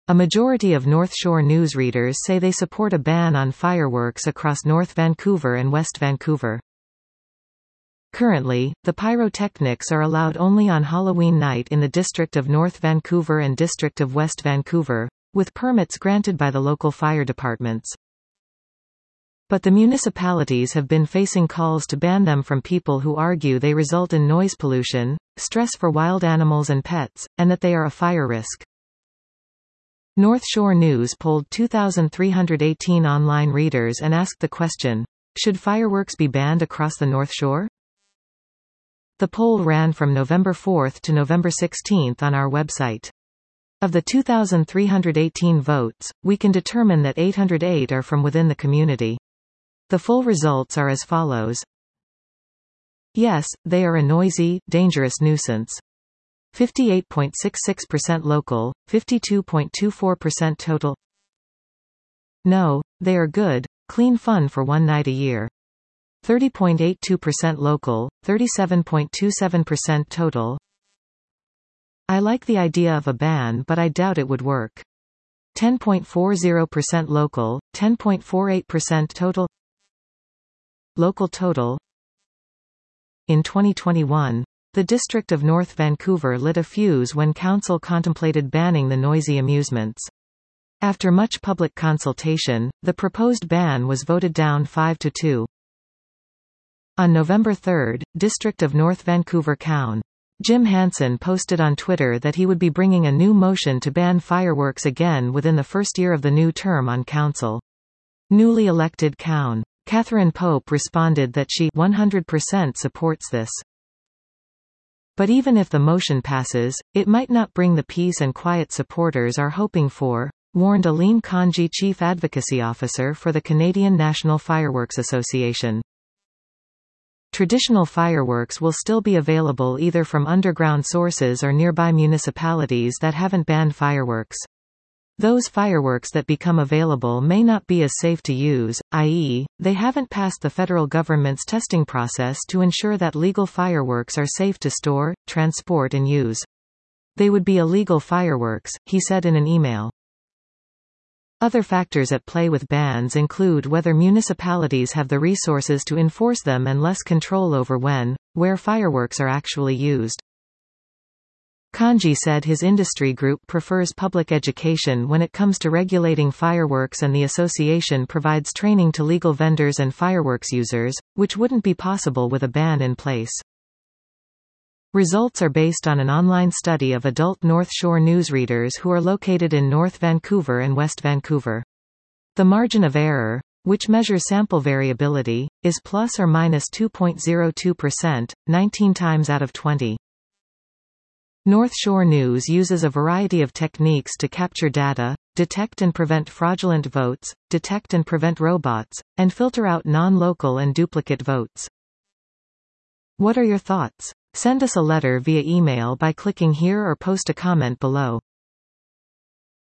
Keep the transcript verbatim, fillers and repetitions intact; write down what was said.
A majority of North Shore news readers say they support a ban on fireworks across North Vancouver and West Vancouver. Currently, the pyrotechnics are allowed only on Halloween night in the District of North Vancouver and District of West Vancouver, with permits granted by the local fire departments. But the municipalities have been facing calls to ban them from people who argue they result in noise pollution, stress for wild animals and pets, and that they are a fire risk. North Shore News polled two thousand three hundred eighteen online readers and asked the question, "Should fireworks be banned across the North Shore?" The poll ran from November fourth to November sixteenth on our website. Of the two thousand three hundred eighteen votes, we can determine that eight hundred eight are from within the community. The full results are as follows. Yes, they are a noisy, dangerous nuisance. fifty-eight point six six percent local, fifty-two point two four percent total. No, they are good, clean fun for one night a year. thirty point eight two percent local, thirty-seven point two seven percent total. I like the idea of a ban, but I doubt it would work. ten point four zero percent local, ten point four eight percent total. Local total. In twenty twenty-one, the District of North Vancouver lit a fuse when council contemplated banning the noisy amusements. After much public consultation, the proposed ban was voted down five to two. On November third, District of North Vancouver Coun. Jim Hansen posted on Twitter that he would be bringing a new motion to ban fireworks again within the first year of the new term on council. Newly elected Coun. Catherine Pope responded that she one hundred percent supports this. But even if the motion passes, it might not bring the peace and quiet supporters are hoping for, warned Aline Kanji, Chief Advocacy Officer for the Canadian National Fireworks Association. Traditional fireworks will still be available either from underground sources or nearby municipalities that haven't banned fireworks. Those fireworks that become available may not be as safe to use, that is, they haven't passed the federal government's testing process to ensure that legal fireworks are safe to store, transport and use. They would be illegal fireworks, he said in an email. Other factors at play with bans include whether municipalities have the resources to enforce them and less control over when, where fireworks are actually used. Kanji said his industry group prefers public education when it comes to regulating fireworks, and the association provides training to legal vendors and fireworks users, which wouldn't be possible with a ban in place. Results are based on an online study of adult North Shore newsreaders who are located in North Vancouver and West Vancouver. The margin of error, which measures sample variability, is plus or minus two point zero two percent, nineteen times out of twenty. North Shore News uses a variety of techniques to capture data, detect and prevent fraudulent votes, detect and prevent robots, and filter out non-local and duplicate votes. What are your thoughts? Send us a letter via email by clicking here or post a comment below.